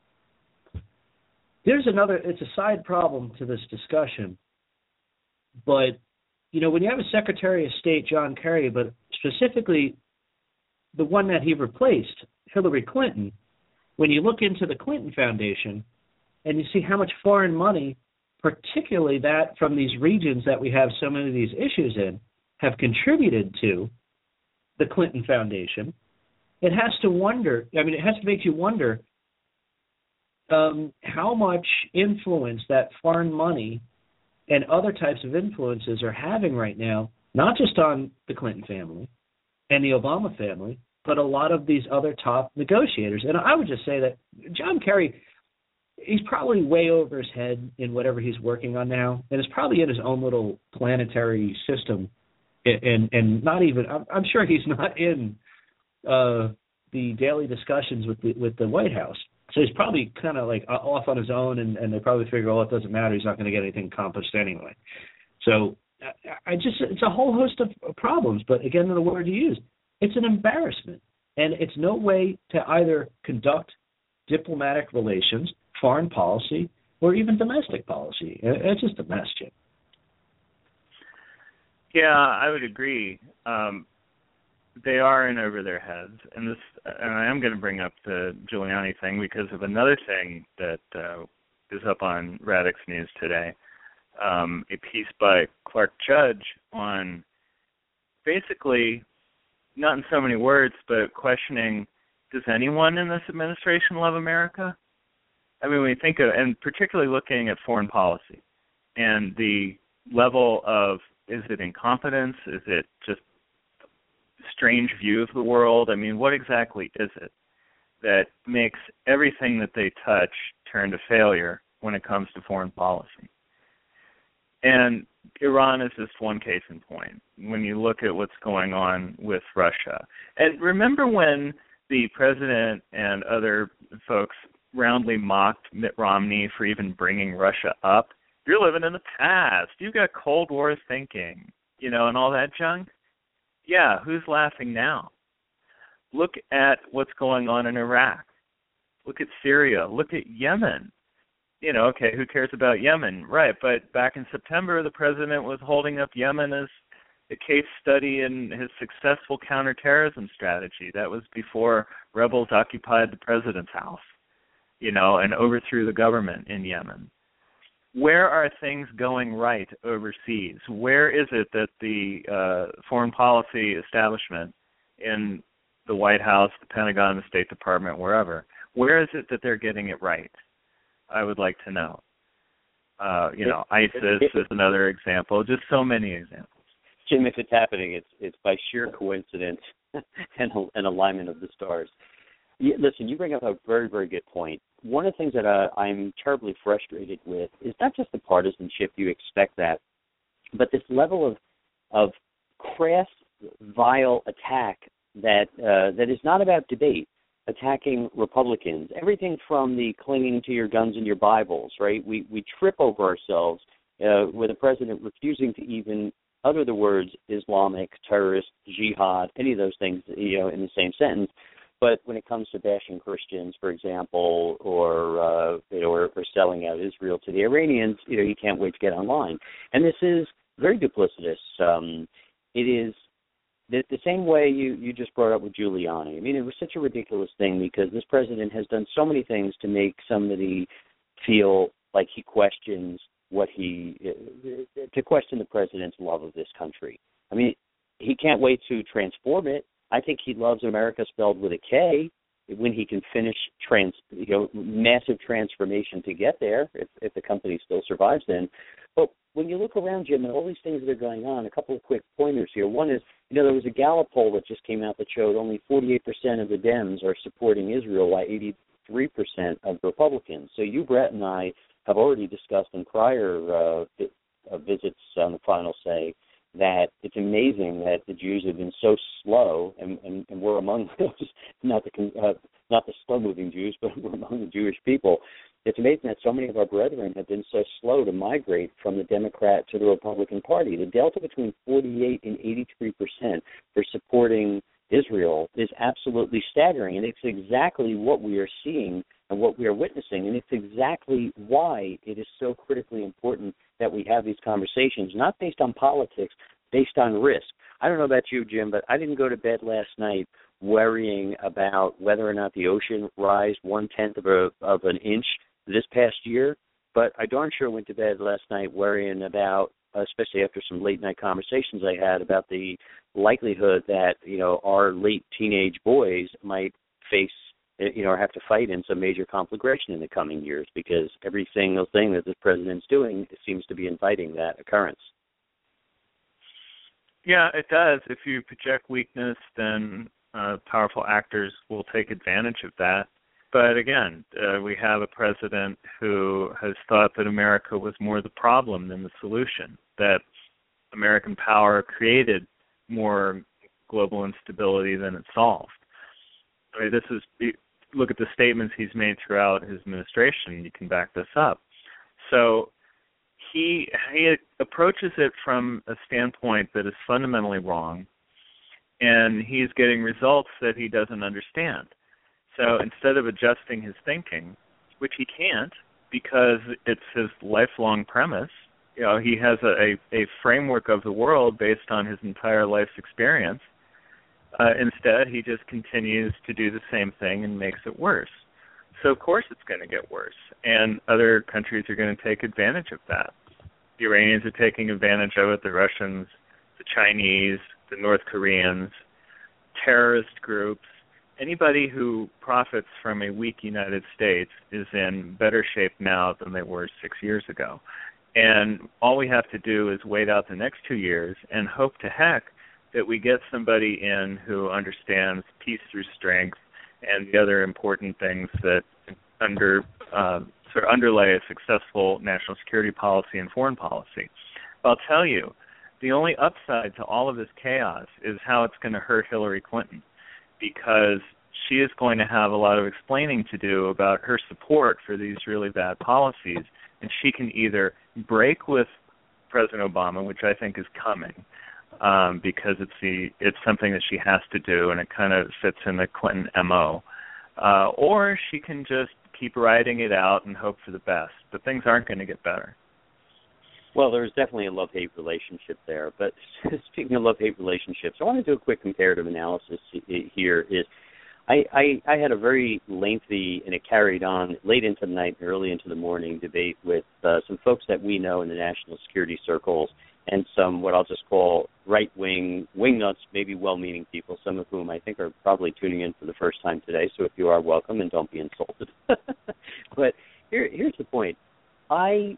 It's a side problem to this discussion. But, when you have a Secretary of State, John Kerry, but specifically the one that he replaced, Hillary Clinton, when you look into the Clinton Foundation and you see how much foreign money, particularly that from these regions that we have so many of these issues in, have contributed to the Clinton Foundation, it has to make you wonder how much influence that foreign money and other types of influences are having right now, not just on the Clinton family and the Obama family, but a lot of these other top negotiators. And I would just say that John Kerry, he's probably way over his head in whatever he's working on now, and is probably in his own little planetary system. And not even, I'm sure he's not in the daily discussions with the White House. So he's probably kind of off on his own, and they probably figure, it doesn't matter. He's not going to get anything accomplished anyway. So it's a whole host of problems. But again, the word you use, it's an embarrassment. And it's no way to either conduct diplomatic relations, foreign policy, or even domestic policy. It's just a mess, Jim. Yeah, I would agree. They are in over their heads, and I am going to bring up the Giuliani thing because of another thing that is up on Radix News today. A piece by Clark Judge on basically, not in so many words, but questioning, does anyone in this administration love America? I mean, when you think of, and particularly looking at foreign policy and the level of, is it incompetence? Is it just strange view of the world? I mean, what exactly is it that makes everything that they touch turn to failure when it comes to foreign policy? And Iran is just one case in point when you look at what's going on with Russia. And remember when the president and other folks roundly mocked Mitt Romney for even bringing Russia up? You're living in the past. You've got Cold War thinking, and all that junk. Yeah, who's laughing now? Look at what's going on in Iraq. Look at Syria. Look at Yemen. Okay, who cares about Yemen? Right, but back in September, the president was holding up Yemen as a case study in his successful counterterrorism strategy. That was before rebels occupied the president's house, and overthrew the government in Yemen. Where are things going right overseas? Where is it that the foreign policy establishment in the White House, the Pentagon, the State Department, wherever, where is it that they're getting it right? I would like to know. ISIS is another example, just so many examples. Jim, if it's happening, it's by sheer coincidence and alignment of the stars. Listen, you bring up a very, very good point. One of the things that I'm terribly frustrated with is not just the partisanship, you expect that, but this level of crass, vile attack that is not about debate. attacking Republicans. Everything from the clinging to your guns and your Bibles, right? We trip over ourselves with a president refusing to even utter the words Islamic, terrorist, jihad, any of those things, in the same sentence. But when it comes to bashing Christians, for example, or selling out Israel to the Iranians, you can't wait to get online. And this is very duplicitous. It is the same way you just brought up with Giuliani. I mean, it was such a ridiculous thing because this president has done so many things to make somebody feel like he questions to question the president's love of this country. I mean, he can't wait to transform it. I think he loves America spelled with a K when he can finish massive transformation to get there, if the company still survives then. But when you look around, Jim, and all these things that are going on, a couple of quick pointers here. One is, there was a Gallup poll that just came out that showed only 48% of the Dems are supporting Israel, while 83% of Republicans. So you, Brett, and I have already discussed in prior visits on the Final Say that it's amazing that the Jews have been so slow, and we're among those, not the slow-moving Jews, but we're among the Jewish people. It's amazing that so many of our brethren have been so slow to migrate from the Democrat to the Republican Party. The delta between 48 and 83% for supporting Israel is absolutely staggering, and it's exactly what we are seeing and what we are witnessing, and it's exactly why it is so critically important that we have these conversations, not based on politics, based on risk. I don't know about you, Jim, but I didn't go to bed last night worrying about whether or not the ocean rise 1/10 of an inch this past year, but I darn sure went to bed last night worrying about, especially after some late-night conversations I had, about the likelihood that, our late teenage boys might face, or have to fight in some major conflagration in the coming years, because every single thing that this president's doing seems to be inviting that occurrence. Yeah, it does. If you project weakness, then powerful actors will take advantage of that. But again, we have a president who has thought that America was more the problem than the solution, that American power created more global instability than it solved. I mean, look at the statements he's made throughout his administration. You can back this up. So he approaches it from a standpoint that is fundamentally wrong, and he's getting results that he doesn't understand. So instead of adjusting his thinking, which he can't because it's his lifelong premise, he has a framework of the world based on his entire life's experience. Instead, he just continues to do the same thing and makes it worse. So, of course, it's going to get worse, and other countries are going to take advantage of that. The Iranians are taking advantage of it, the Russians, the Chinese, the North Koreans, terrorist groups. Anybody who profits from a weak United States is in better shape now than they were 6 years ago. And all we have to do is wait out the next 2 years and hope to heck that we get somebody in who understands peace through strength and the other important things that underlay a successful national security policy and foreign policy. I'll tell you, the only upside to all of this chaos is how it's going to hurt Hillary Clinton, because she is going to have a lot of explaining to do about her support for these really bad policies, and she can either break with President Obama, which I think is coming, because it's something that she has to do, and it kind of fits in the Clinton MO, or she can just keep riding it out and hope for the best. But things aren't going to get better. Well, there's definitely a love-hate relationship there. But speaking of love-hate relationships, I want to do a quick comparative analysis here. I had a very lengthy, and it carried on late into the night and early into the morning, debate with some folks that we know in the national security circles and some what I'll just call right-wing, wing-nuts, maybe well-meaning people, some of whom I think are probably tuning in for the first time today. So if you are, welcome, and don't be insulted. But here's the point. I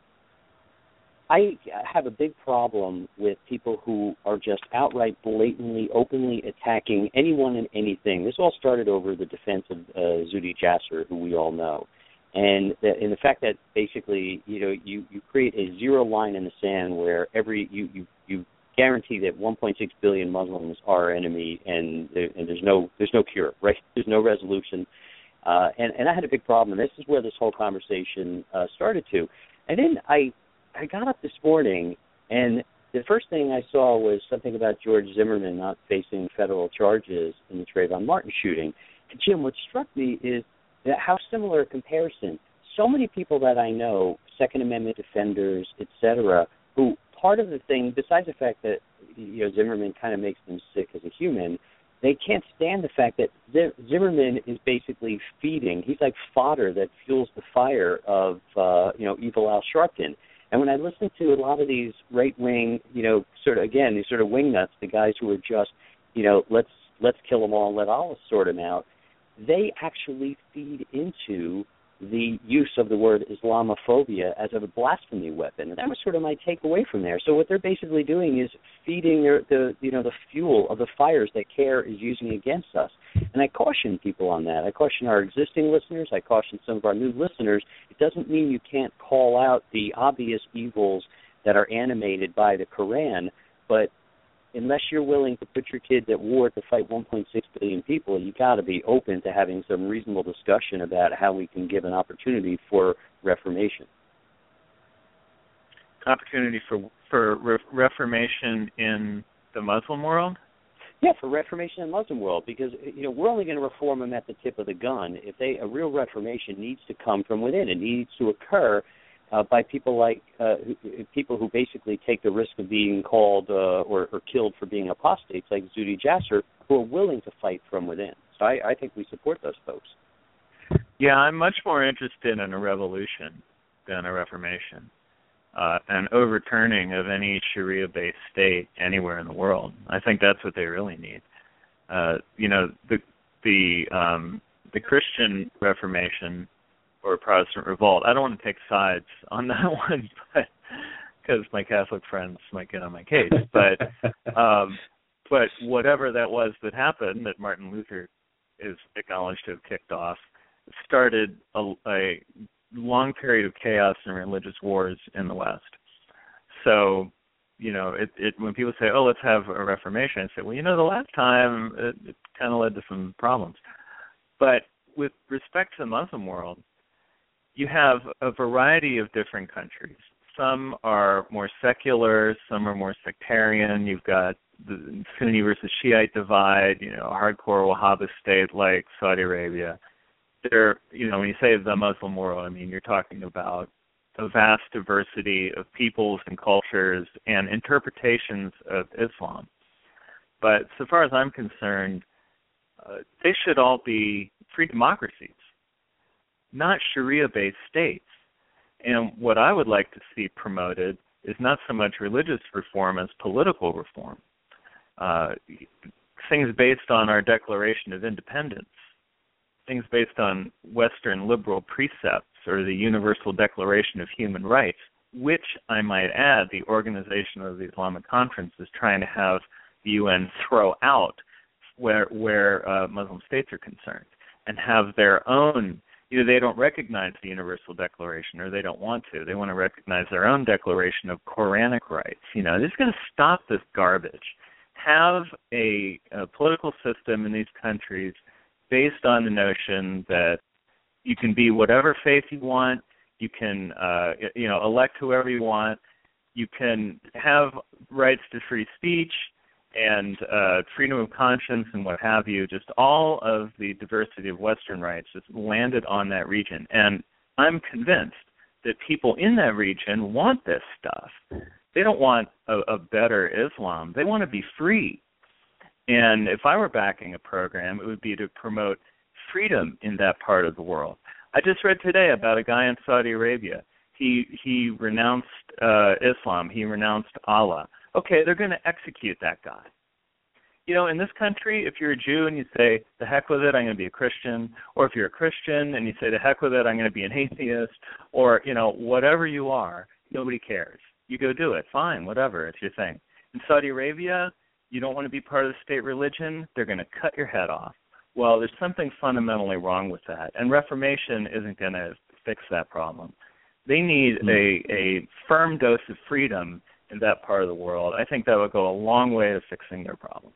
have a big problem with people who are just outright, blatantly, openly attacking anyone and anything. This all started over the defense of Zuhdi Jasser, who we all know. And the fact that basically, you create a zero line in the sand where you guarantee that 1.6 billion Muslims are our enemy, and there's no cure, right? There's no resolution. And I had a big problem, and this is where this whole conversation started to. And then I got up this morning, and the first thing I saw was something about George Zimmerman not facing federal charges in the Trayvon Martin shooting. And Jim, what struck me is that how similar a comparison. So many people that I know, Second Amendment defenders, et cetera, who part of the thing, besides the fact that Zimmerman kind of makes them sick as a human, they can't stand the fact that Zimmerman is basically feeding. He's like fodder that fuels the fire of evil Al Sharpton. And when I listen to a lot of these right-wing, these sort of wingnuts, the guys who are just, let's kill them all and let Allah sort them out, they actually feed into the use of the word Islamophobia as a blasphemy weapon. And that was sort of my takeaway from there. So what they're basically doing is feeding the fuel of the fires that CAIR is using against us. And I caution people on that. I caution our existing listeners. I caution some of our new listeners. It doesn't mean you can't call out the obvious evils that are animated by the Quran, but unless you're willing to put your kids at war to fight 1.6 billion people, you got to be open to having some reasonable discussion about how we can give an opportunity for reformation. Opportunity for reformation in the Muslim world? Yeah, for reformation in the Muslim world, because we're only going to reform them at the tip of the gun. A real reformation needs to come from within. It needs to occur by people like people who basically take the risk of being called or killed for being apostates, like Zuhdi Jasser, who are willing to fight from within. So I think we support those folks. Yeah, I'm much more interested in a revolution than a reformation, an overturning of any Sharia-based state anywhere in the world. I think that's what they really need. The Christian Reformation or Protestant revolt. I don't want to take sides on that one, but because my Catholic friends might get on my case. But whatever that was that happened, that Martin Luther is acknowledged to have kicked off, started a long period of chaos and religious wars in the West. So, when people say, "Oh, let's have a reformation," I say, "Well, the last time it kind of led to some problems." But with respect to the Muslim world, you have a variety of different countries. Some are more secular, some are more sectarian. You've got the Sunni versus Shiite divide, a hardcore Wahhabist state like Saudi Arabia. When you say the Muslim world, I mean, you're talking about a vast diversity of peoples and cultures and interpretations of Islam. But so far as I'm concerned, they should all be free democracies, not Sharia-based states. And what I would like to see promoted is not so much religious reform as political reform. Things based on our Declaration of Independence, things based on Western liberal precepts or the Universal Declaration of Human Rights, which, I might add, the Organization of the Islamic Conference is trying to have the UN throw out where Muslim states are concerned and have their own. They don't recognize the Universal Declaration, or they don't want to. They want to recognize their own declaration of Quranic rights. They're just going to stop this garbage. Have a political system in these countries based on the notion that you can be whatever faith you want, you can elect whoever you want, you can have rights to free speech and freedom of conscience and what have you, just all of the diversity of Western rights just landed on that region. And I'm convinced that people in that region want this stuff. They don't want a better Islam. They want to be free. And if I were backing a program, it would be to promote freedom in that part of the world. I just read today about a guy in Saudi Arabia. He renounced Islam. He renounced Allah. Okay, they're going to execute that guy. In this country, if you're a Jew and you say, the heck with it, I'm going to be a Christian, or if you're a Christian and you say, the heck with it, I'm going to be an atheist, or, whatever you are, nobody cares. You go do it. Fine, whatever, it's your thing. In Saudi Arabia, you don't want to be part of the state religion, they're going to cut your head off. Well, there's something fundamentally wrong with that, and Reformation isn't going to fix that problem. They need a firm dose of freedom in that part of the world, I think that would go a long way to fixing their problems.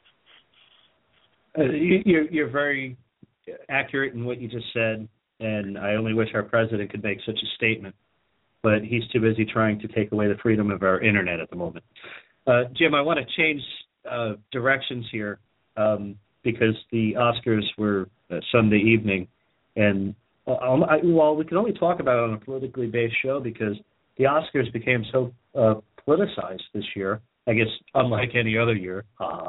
You're very accurate in what you just said, and I only wish our president could make such a statement, but he's too busy trying to take away the freedom of our internet at the moment. Jim, I want to change directions here because the Oscars were Sunday evening, and well, we can only talk about it on a politically based show because the Oscars became so politicized this year, I guess unlike any other year.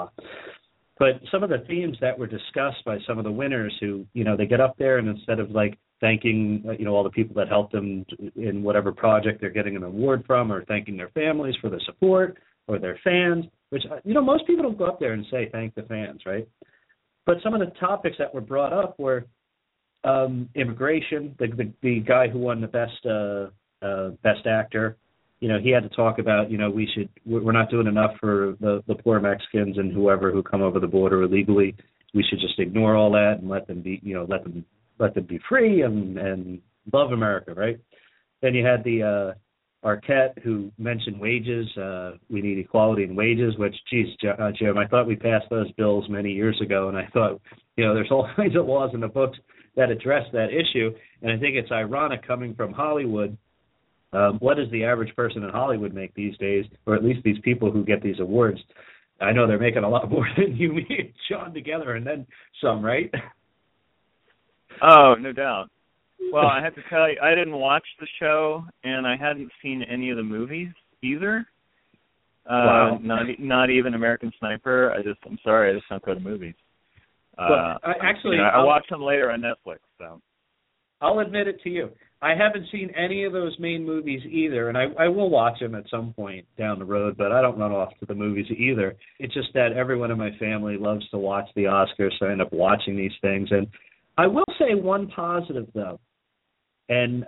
But some of the themes that were discussed by some of the winners who, they get up there and instead of like thanking, all the people that helped them in whatever project they're getting an award from or thanking their families for the support or their fans, which, most people don't go up there and say thank the fans, right? But some of the topics that were brought up were immigration. The guy who won the best actor, he had to talk about, we're not doing enough for the poor Mexicans and whoever who come over the border illegally. We should just ignore all that and let them be, let them be free and love America, right? Then you had the Arquette who mentioned wages. We need equality in wages, which, geez, Jim, I thought we passed those bills many years ago, and I thought, there's all kinds of laws in the books that address that issue, and I think it's ironic coming from Hollywood. What does the average person in Hollywood make these days, or at least these people who get these awards? I know they're making a lot more than you, me, and Sean together, and then some, right? Oh, no doubt. Well, I have to tell you, I didn't watch the show, and I hadn't seen any of the movies either. Wow. Not even American Sniper. I'm sorry, I just don't go to movies. Well, I watch them later on Netflix, so. I'll admit it to you. I haven't seen any of those main movies either, and I will watch them at some point down the road, but I don't run off to the movies either. It's just that everyone in my family loves to watch the Oscars, so I end up watching these things. And I will say one positive, though, and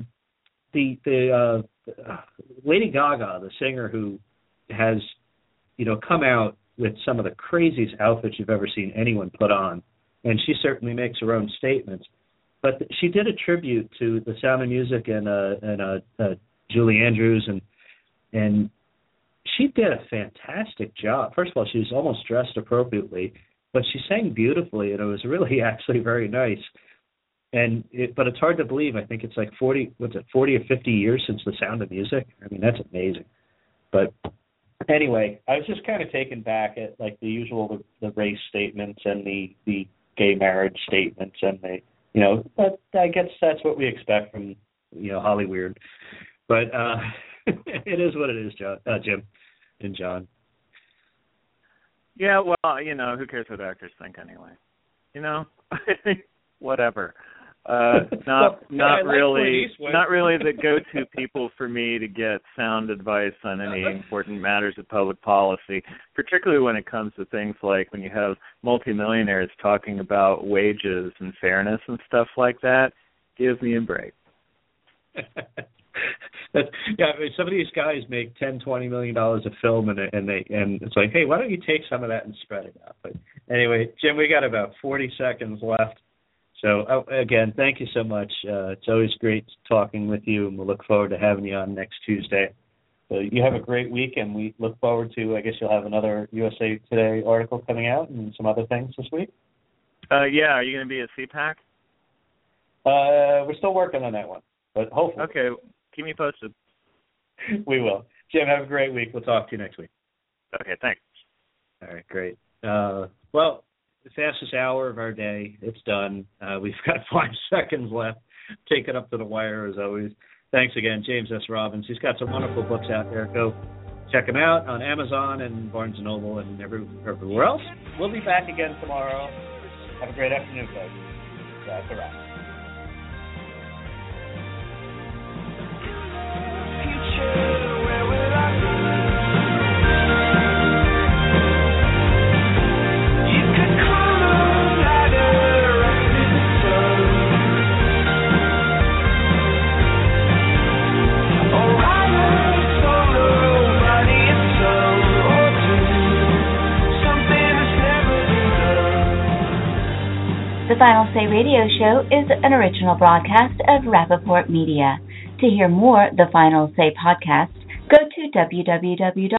the Lady Gaga, the singer who has, come out with some of the craziest outfits you've ever seen anyone put on, and she certainly makes her own statements. But she did a tribute to The Sound of Music and Julie Andrews, and she did a fantastic job. First of all, she was almost dressed appropriately, but she sang beautifully, and it was really actually very nice. But it's hard to believe. I think it's like 40 or 50 years since The Sound of Music. I mean, that's amazing. But anyway, I was just kind of taken back at like the usual the race statements and the gay marriage statements and but I guess that's what we expect from, Hollywood. But it is what it is, Jim and John. Yeah, well, who cares what actors think anyway? Whatever. Not really the go-to people for me to get sound advice on any important matters of public policy, particularly when it comes to things like when you have multimillionaires talking about wages and fairness and stuff like that. Give me a break. Some of these guys make $10-20 million a film, and it's like, hey, why don't you take some of that and spread it out? But anyway, Jim, we got about 40 seconds left. So, again, thank you so much. It's always great talking with you, and we'll look forward to having you on next Tuesday. So you have a great week, and we look forward to, I guess you'll have another USA Today article coming out and some other things this week. Yeah, are you going to be at CPAC? We're still working on that one, but hopefully. Okay, keep me posted. We will. Jim, have a great week. We'll talk to you next week. Okay, thanks. All right, great. Well, the fastest hour of our day, it's done. We've got 5 seconds left. Take it up to the wire as always. Thanks again, James S. Robbins. He's got some wonderful books out there. Go check them out on Amazon and Barnes & Noble and everywhere else. We'll be back again tomorrow. Have a great afternoon, folks. That's a wrap. The Final Say Radio Show is an original broadcast of Rappaport Media. To hear more The Final Say podcast, go to www.ccpg.org.